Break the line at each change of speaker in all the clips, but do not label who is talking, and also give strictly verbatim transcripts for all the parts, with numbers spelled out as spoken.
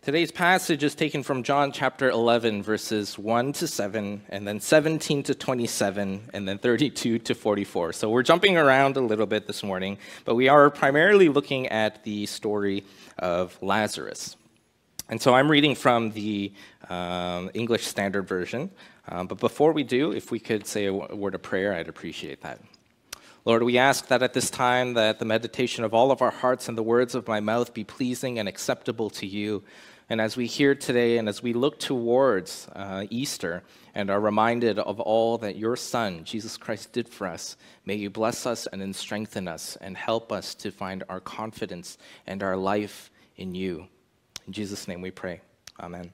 Today's passage is taken from John chapter eleven, verses one to seven, and then seventeen to twenty-seven, and then thirty-two to forty-four. So we're jumping around a little bit this morning, but we are primarily looking at the story of Lazarus. And so I'm reading from the um, English Standard Version. Um, but before we do, if we could say a word of prayer, I'd appreciate that. Lord, we ask that at this time that the meditation of all of our hearts and the words of my mouth be pleasing and acceptable to you. And as we hear today and as we look towards uh, Easter and are reminded of all that your Son, Jesus Christ, did for us, may you bless us and then strengthen us and help us to find our confidence and our life in you. In Jesus' name we pray. Amen.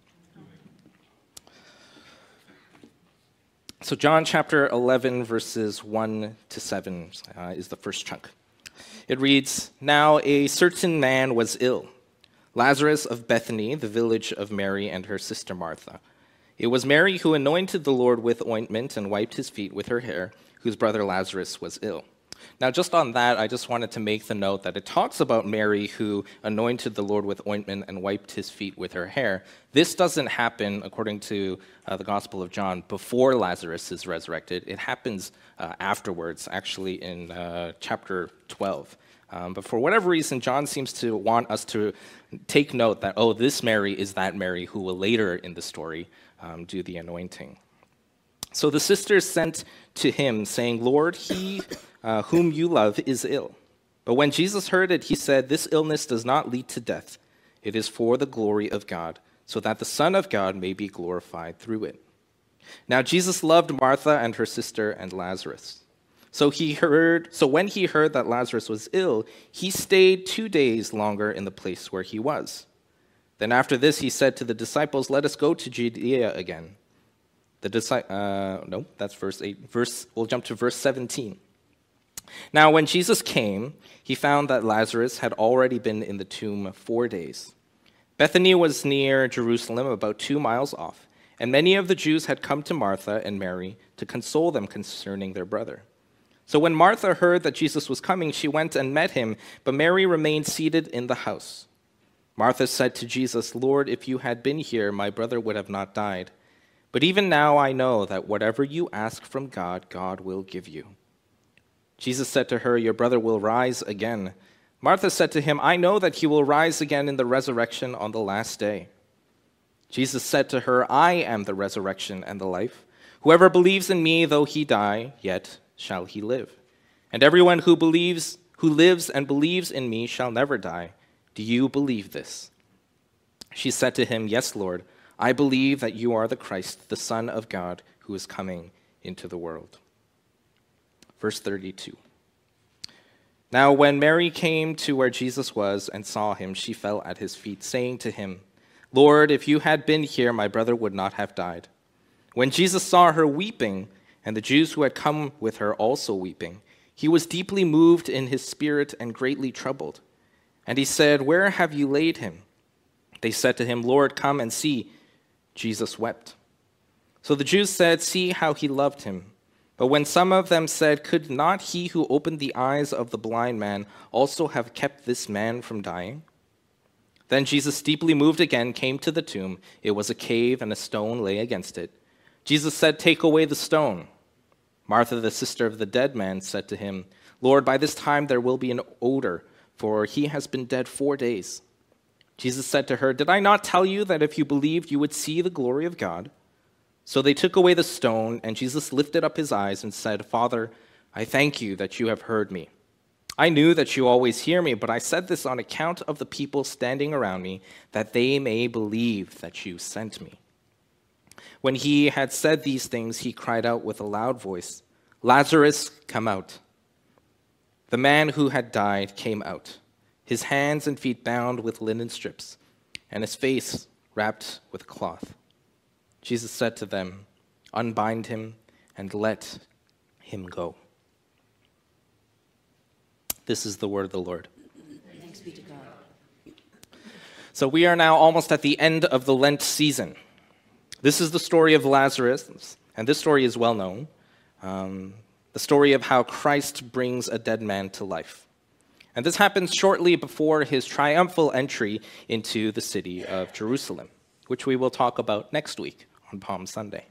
So John chapter eleven, verses one to seven uh, is the first chunk. It reads, "Now a certain man was ill, Lazarus of Bethany, the village of Mary and her sister Martha. It was Mary who anointed the Lord with ointment and wiped his feet with her hair, whose brother Lazarus was ill." Now, just on that, I just wanted to make the note that it talks about Mary who anointed the Lord with ointment and wiped his feet with her hair. This doesn't happen, according to uh, the Gospel of John, before Lazarus is resurrected. It happens uh, afterwards, actually in uh, chapter twelve. Um, but for whatever reason, John seems to want us to take note that, oh, this Mary is that Mary who will later in the story um, do the anointing. So the sisters sent to him, saying, "Lord, he uh, whom you love is ill." But when Jesus heard it, he said, "This illness does not lead to death. It is for the glory of God, so that the Son of God may be glorified through it." Now Jesus loved Martha and her sister and Lazarus. So he heard. So when he heard that Lazarus was ill, he stayed two days longer in the place where he was. Then after this, he said to the disciples, "Let us go to Judea again." The disi- uh, no, that's verse eight. Verse. We'll jump to verse seventeen. Now, when Jesus came, he found that Lazarus had already been in the tomb four days. Bethany was near Jerusalem, about two miles off, and many of the Jews had come to Martha and Mary to console them concerning their brother. So when Martha heard that Jesus was coming, she went and met him, but Mary remained seated in the house. Martha said to Jesus, "Lord, if you had been here, my brother would have not died. But even now I know that whatever you ask from God, God will give you." Jesus said to her, "Your brother will rise again." Martha said to him, "I know that he will rise again in the resurrection on the last day." Jesus said to her, "I am the resurrection and the life. Whoever believes in me, though he die, yet shall he live. And everyone who believes, who lives and believes in me shall never die. Do you believe this?" She said to him, "Yes, Lord, I believe that you are the Christ, the Son of God, who is coming into the world." Verse thirty-two. Now when Mary came to where Jesus was and saw him, she fell at his feet, saying to him, "Lord, if you had been here, my brother would not have died." When Jesus saw her weeping, and the Jews who had come with her also weeping, he was deeply moved in his spirit and greatly troubled. And he said, "Where have you laid him?" They said to him, "Lord, come and see." Jesus wept. So the Jews said, "See how he loved him." But when some of them said, "Could not he who opened the eyes of the blind man also have kept this man from dying?" Then Jesus, deeply moved again, came to the tomb. It was a cave, and a stone lay against it. Jesus said, "Take away the stone." Martha, the sister of the dead man, said to him, "Lord, by this time there will be an odor, for he has been dead four days." Jesus said to her, "Did I not tell you that if you believed, you would see the glory of God?" So they took away the stone, and Jesus lifted up his eyes and said, "Father, I thank you that you have heard me. I knew that you always hear me, but I said this on account of the people standing around me, that they may believe that you sent me." When he had said these things, he cried out with a loud voice, "Lazarus, come out." The man who had died came out, his hands and feet bound with linen strips, and his face wrapped with cloth. Jesus said to them, "Unbind him and let him go." This is the word of the Lord.
Thanks be to God.
So we are now almost at the end of the Lent season. This is the story of Lazarus, and this story is well known. Um, the story of how Christ brings a dead man to life. And this happens shortly before his triumphal entry into the city of Jerusalem, which we will talk about next week on Palm Sunday.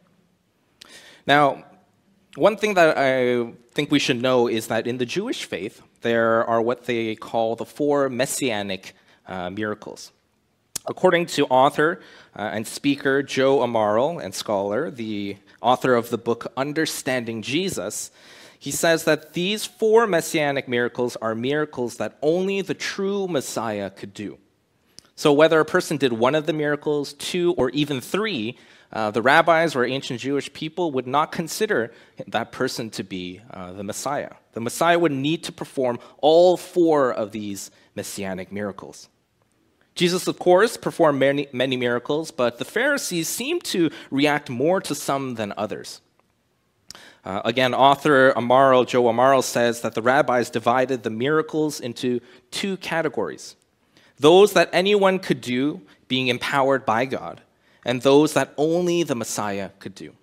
Now, one thing that I think we should know is that in the Jewish faith, there are what they call the four messianic uh, miracles. According to author uh, and speaker Joe Amaro and scholar, the author of the book Understanding Jesus, he says that these four messianic miracles are miracles that only the true Messiah could do. So whether a person did one of the miracles, two, or even three, uh, the rabbis or ancient Jewish people would not consider that person to be uh, the Messiah. The Messiah would need to perform all four of these messianic miracles. Jesus, of course, performed many, many miracles, but the Pharisees seemed to react more to some than others. Uh, again, author Amaro, Joe Amaro, says that the rabbis divided the miracles into two categories. Those that anyone could do, being empowered by God, and those that only the Messiah could do.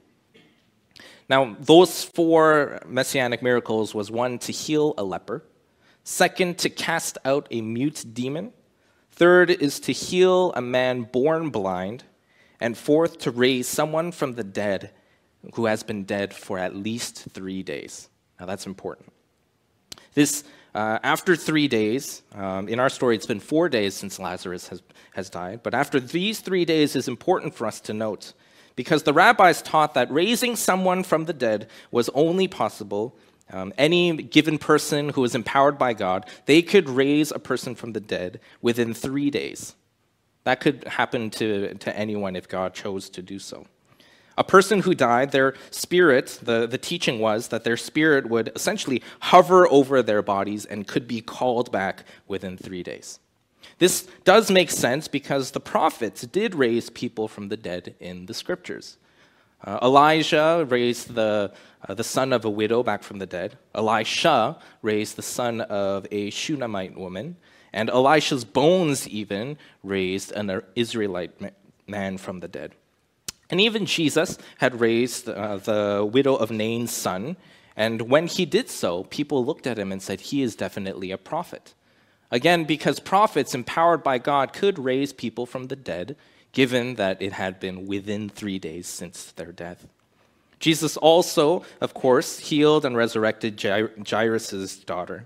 Now, those four messianic miracles was one, to heal a leper. Second, to cast out a mute demon. Third is to heal a man born blind. And fourth, to raise someone from the dead who has been dead for at least three days. Now, that's important. This, uh, after three days, um, in our story, it's been four days since Lazarus has, has died, but after these three days is important for us to note, because the rabbis taught that raising someone from the dead was only possible. Um, any given person who was empowered by God, they could raise a person from the dead within three days. That could happen to, to anyone if God chose to do so. A person who died, their spirit, the, the teaching was that their spirit would essentially hover over their bodies and could be called back within three days. This does make sense because the prophets did raise people from the dead in the scriptures. Uh, Elijah raised the, uh, the son of a widow back from the dead. Elisha raised the son of a Shunammite woman. And Elisha's bones even raised an Israelite man from the dead. And even Jesus had raised uh, the widow of Nain's son, and when he did so, people looked at him and said, he is definitely a prophet. Again, because prophets empowered by God could raise people from the dead, given that it had been within three days since their death. Jesus also, of course, healed and resurrected Jairus' daughter.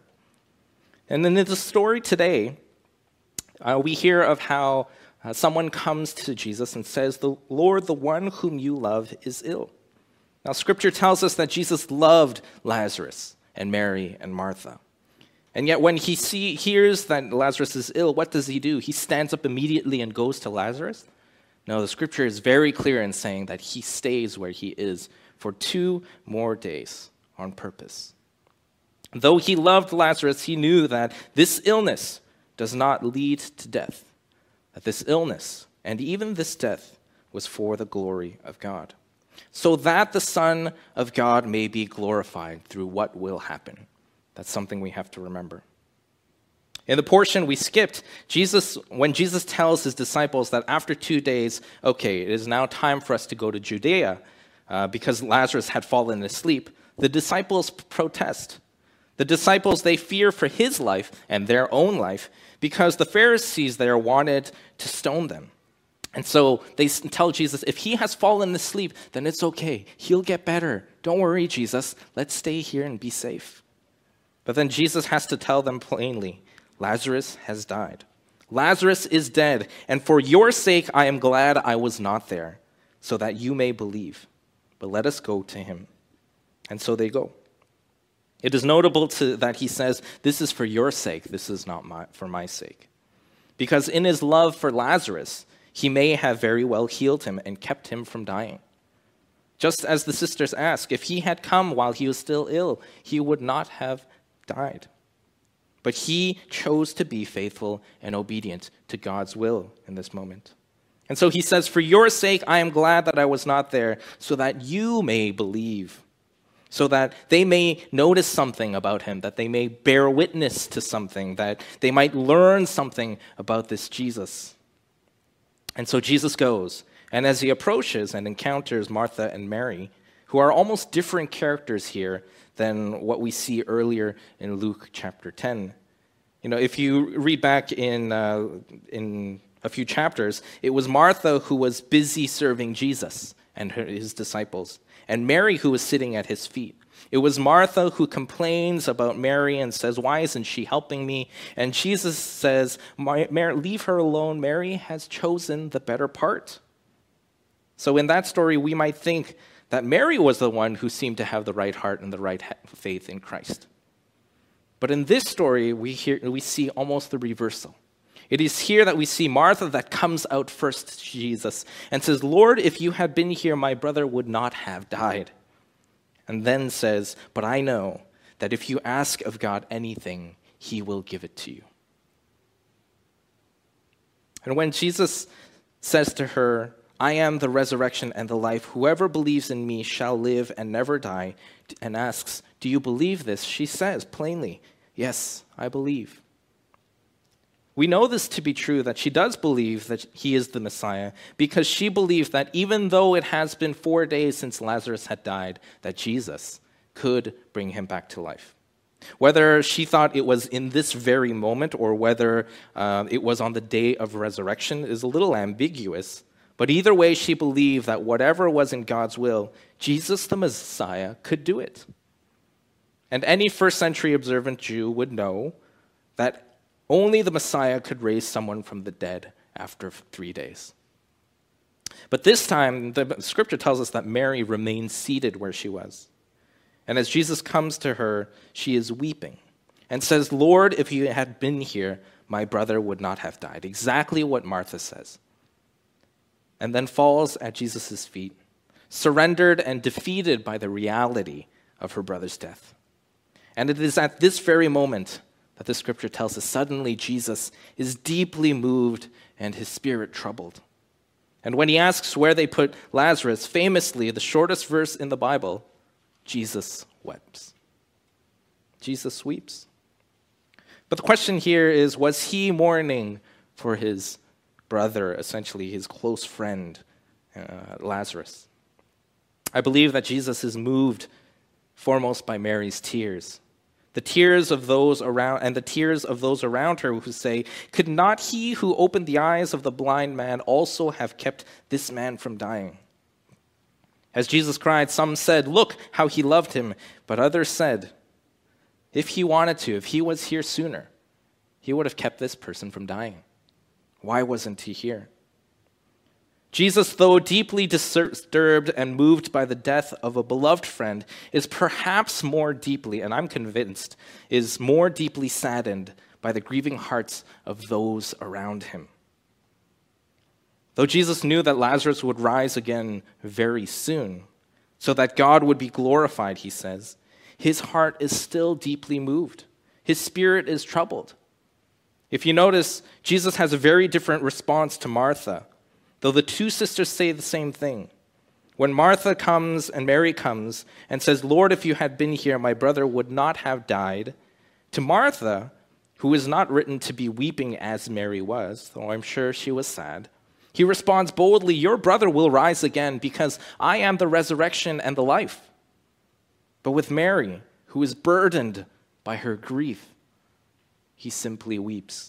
And then in the story today, uh, we hear of how Uh, someone comes to Jesus and says, "The Lord, the one whom you love, is ill." Now, Scripture tells us that Jesus loved Lazarus and Mary and Martha. And yet when he see, hears that Lazarus is ill, what does he do? He stands up immediately and goes to Lazarus? No, the Scripture is very clear in saying that he stays where he is for two more days on purpose. Though he loved Lazarus, he knew that this illness does not lead to death. That this illness and even this death was for the glory of God, so that the Son of God may be glorified through what will happen. That's something we have to remember. In the portion we skipped, Jesus, when Jesus tells his disciples that after two days, okay, it is now time for us to go to Judea, uh, because Lazarus had fallen asleep, the disciples protest. The disciples, they fear for his life and their own life because the Pharisees there wanted to stone them. And so they tell Jesus, if he has fallen asleep, then it's okay. He'll get better. Don't worry, Jesus. Let's stay here and be safe. But then Jesus has to tell them plainly, Lazarus has died. Lazarus is dead, and for your sake I am glad I was not there, so that you may believe. But let us go to him. And so they go. It is notable to, that he says, this is for your sake, this is not my, for my sake. Because in his love for Lazarus, he may have very well healed him and kept him from dying. Just as the sisters ask, if he had come while he was still ill, he would not have died. But he chose to be faithful and obedient to God's will in this moment. And so he says, for your sake, I am glad that I was not there, so that you may believe. So that they may notice something about him, that they may bear witness to something, that they might learn something about this Jesus. And so Jesus goes, and as he approaches and encounters Martha and Mary, who are almost different characters here than what we see earlier in Luke chapter ten, You know, if you read back in, uh, in a few chapters, it was Martha who was busy serving Jesus and her, his disciples, and Mary who was sitting at his feet. It was Martha who complains about Mary and says, why isn't she helping me? And Jesus says, Mary, leave her alone. Mary has chosen the better part. So in that story, we might think that Mary was the one who seemed to have the right heart and the right faith in Christ. But in this story, we, hear, we see almost the reversal. It is here that we see Martha that comes out first to Jesus and says, Lord, if you had been here, my brother would not have died. And then says, but I know that if you ask of God anything, he will give it to you. And when Jesus says to her, I am the resurrection and the life, whoever believes in me shall live and never die, and asks, do you believe this? She says plainly, yes, I believe. We know this to be true, that she does believe that he is the Messiah, because she believes that even though it has been four days since Lazarus had died, that Jesus could bring him back to life. Whether she thought it was in this very moment or whether uh, it was on the day of resurrection is a little ambiguous, but either way, she believed that whatever was in God's will, Jesus the Messiah could do it. And any first century observant Jew would know that only the Messiah could raise someone from the dead after three days. But this time, the scripture tells us that Mary remained seated where she was. And as Jesus comes to her, she is weeping and says, Lord, if you had been here, my brother would not have died. Exactly what Martha says. And then falls at Jesus' feet, surrendered and defeated by the reality of her brother's death. And it is at this very moment that the scripture tells us suddenly Jesus is deeply moved and his spirit troubled. And when he asks where they put Lazarus, famously, the shortest verse in the Bible, Jesus weeps. Jesus weeps. But the question here is, was he mourning for his brother, essentially his close friend, uh, Lazarus? I believe that Jesus is moved foremost by Mary's tears. The tears of those around, and the tears of those around her who say, could not he who opened the eyes of the blind man also have kept this man from dying? As Jesus cried, some said, look how he loved him. But others said, if he wanted to, if he was here sooner, he would have kept this person from dying. Why wasn't he here? Jesus, though deeply disturbed and moved by the death of a beloved friend, is perhaps more deeply, and I'm convinced, is more deeply saddened by the grieving hearts of those around him. Though Jesus knew that Lazarus would rise again very soon, so that God would be glorified, he says, his heart is still deeply moved. His spirit is troubled. If you notice, Jesus has a very different response to Martha, though the two sisters say the same thing. When Martha comes and Mary comes and says, Lord, if you had been here, my brother would not have died, to Martha, who is not written to be weeping as Mary was, though I'm sure she was sad, he responds boldly, your brother will rise again because I am the resurrection and the life. But with Mary, who is burdened by her grief, he simply weeps.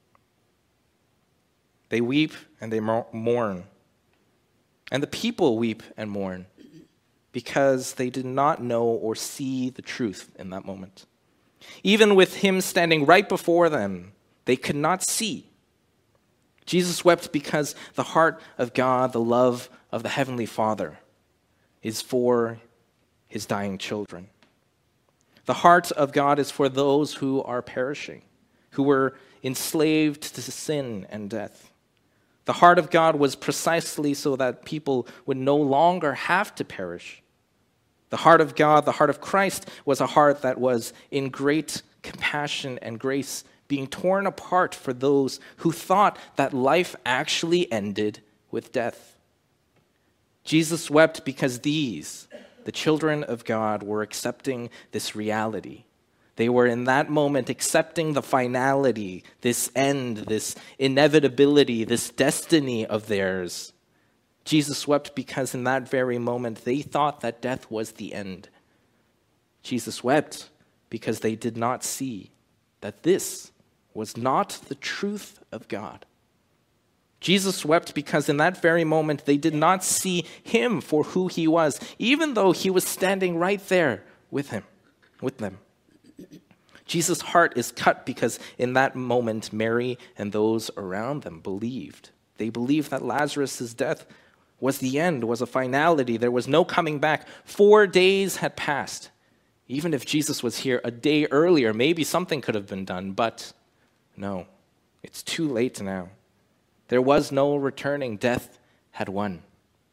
They weep and they mourn. And the people weep and mourn because they did not know or see the truth in that moment. Even with him standing right before them, they could not see. Jesus wept because the heart of God, the love of the Heavenly Father, is for his dying children. The heart of God is for those who are perishing, who were enslaved to sin and death. The heart of God was precisely so that people would no longer have to perish. The heart of God, the heart of Christ, was a heart that was in great compassion and grace, being torn apart for those who thought that life actually ended with death. Jesus wept because these, the children of God, were accepting this reality. They were in that moment accepting the finality, this end, this inevitability, this destiny of theirs. Jesus wept because in that very moment they thought that death was the end. Jesus wept because they did not see that this was not the truth of God. Jesus wept because in that very moment they did not see him for who he was, even though he was standing right there with him, with them. Jesus' heart is cut because in that moment Mary and those around them believed. They believed that Lazarus' death was the end, was a finality. There was no coming back. Four days had passed. Even if Jesus was here a day earlier, maybe something could have been done, but no, it's too late now. There was no returning. Death had won.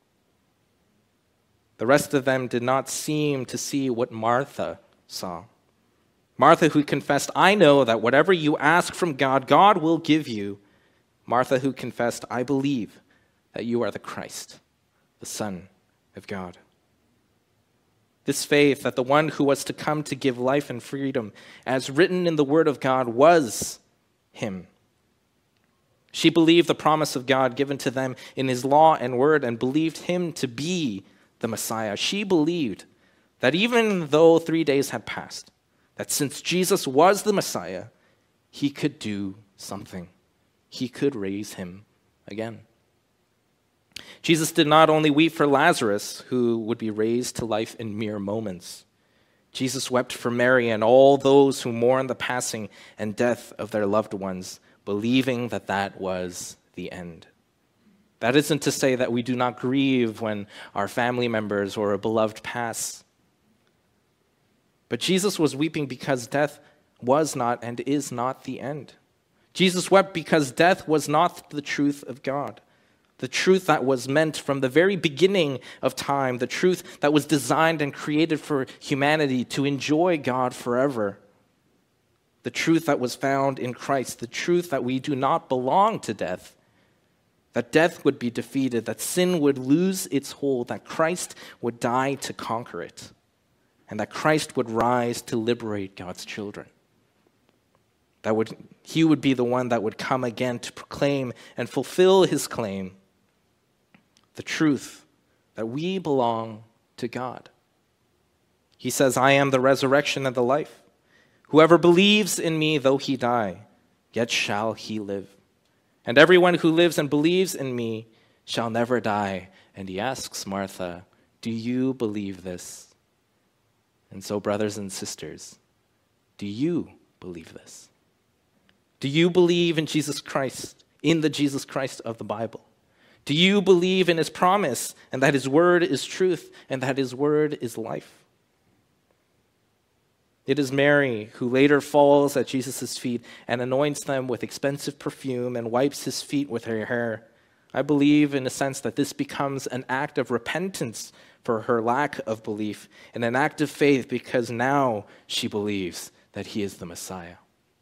The rest of them did not seem to see what Martha saw. Martha, who confessed, I know that whatever you ask from God, God will give you. Martha, who confessed, I believe that you are the Christ, the Son of God. This faith that the one who was to come to give life and freedom, as written in the Word of God, was him. She believed the promise of God given to them in his law and word and believed him to be the Messiah. She believed that even though three days had passed, that since Jesus was the Messiah, he could do something. He could raise him again. Jesus did not only weep for Lazarus, who would be raised to life in mere moments. Jesus wept for Mary and all those who mourn the passing and death of their loved ones, believing that that was the end. That isn't to say that we do not grieve when our family members or a beloved pass. But Jesus was weeping because death was not and is not the end. Jesus wept because death was not the truth of God, the truth that was meant from the very beginning of time, the truth that was designed and created for humanity to enjoy God forever. The truth that was found in Christ, the truth that we do not belong to death, that death would be defeated, that sin would lose its hold, that Christ would die to conquer it, and that Christ would rise to liberate God's children. That would, he would be the one that would come again to proclaim and fulfill his claim, the truth that we belong to God. He says, I am the resurrection and the life. Whoever believes in me, though he die, yet shall he live. And everyone who lives and believes in me shall never die. And he asks Martha, do you believe this? And so, brothers and sisters, do you believe this? Do you believe in Jesus Christ, in the Jesus Christ of the Bible? Do you believe in his promise and that his word is truth and that his word is life? It is Mary who later falls at Jesus' feet and anoints them with expensive perfume and wipes his feet with her hair. I believe in a sense that this becomes an act of repentance for her lack of belief and an act of faith because now she believes that he is the Messiah.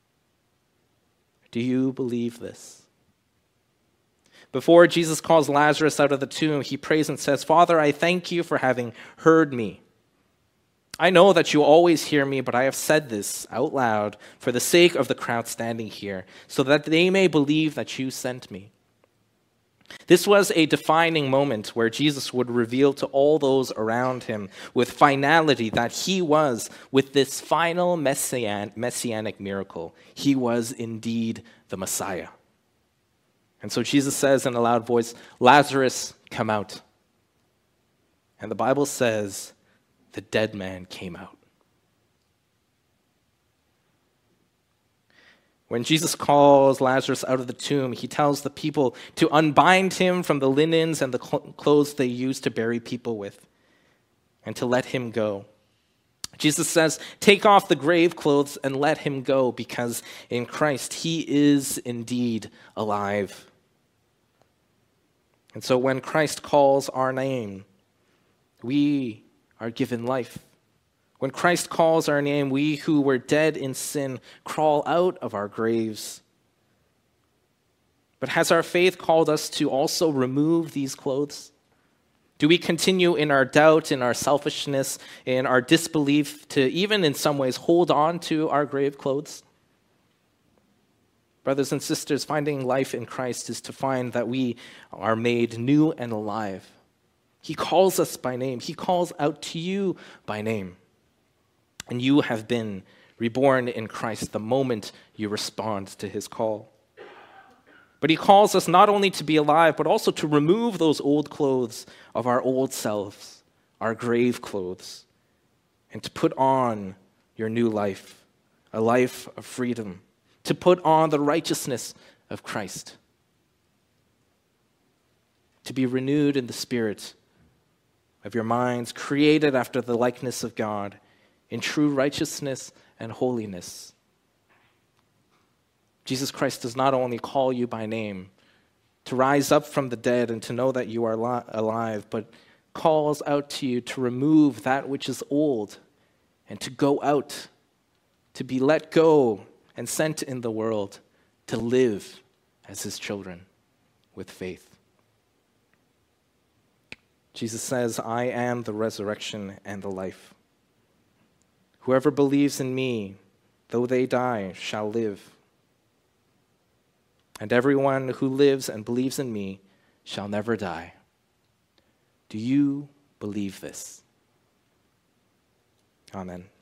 Do you believe this? Before Jesus calls Lazarus out of the tomb, he prays and says, Father, I thank you for having heard me. I know that you always hear me, but I have said this out loud for the sake of the crowd standing here, so that they may believe that you sent me. This was a defining moment where Jesus would reveal to all those around him with finality that he was, with this final messian- messianic miracle, he was indeed the Messiah. And so Jesus says in a loud voice, Lazarus, come out. And the Bible says, the dead man came out. When Jesus calls Lazarus out of the tomb, he tells the people to unbind him from the linens and the clothes they used to bury people with, and to let him go. Jesus says, take off the grave clothes and let him go, because in Christ he is indeed alive. And so when Christ calls our name, we are given life. When Christ calls our name, we who were dead in sin crawl out of our graves. But has our faith called us to also remove these clothes? Do we continue in our doubt, in our selfishness, in our disbelief to even in some ways hold on to our grave clothes? Brothers and sisters, finding life in Christ is to find that we are made new and alive. He calls us by name. He calls out to you by name. And you have been reborn in Christ the moment you respond to his call. But he calls us not only to be alive, but also to remove those old clothes of our old selves, our grave clothes, and to put on your new life, a life of freedom, to put on the righteousness of Christ, to be renewed in the spirit of your minds, created after the likeness of God, in true righteousness and holiness. Jesus Christ does not only call you by name to rise up from the dead and to know that you are li- alive, but calls out to you to remove that which is old and to go out, to be let go and sent in the world, to live as his children with faith. Jesus says, I am the resurrection and the life. Whoever believes in me, though they die, shall live. And everyone who lives and believes in me shall never die. Do you believe this? Amen.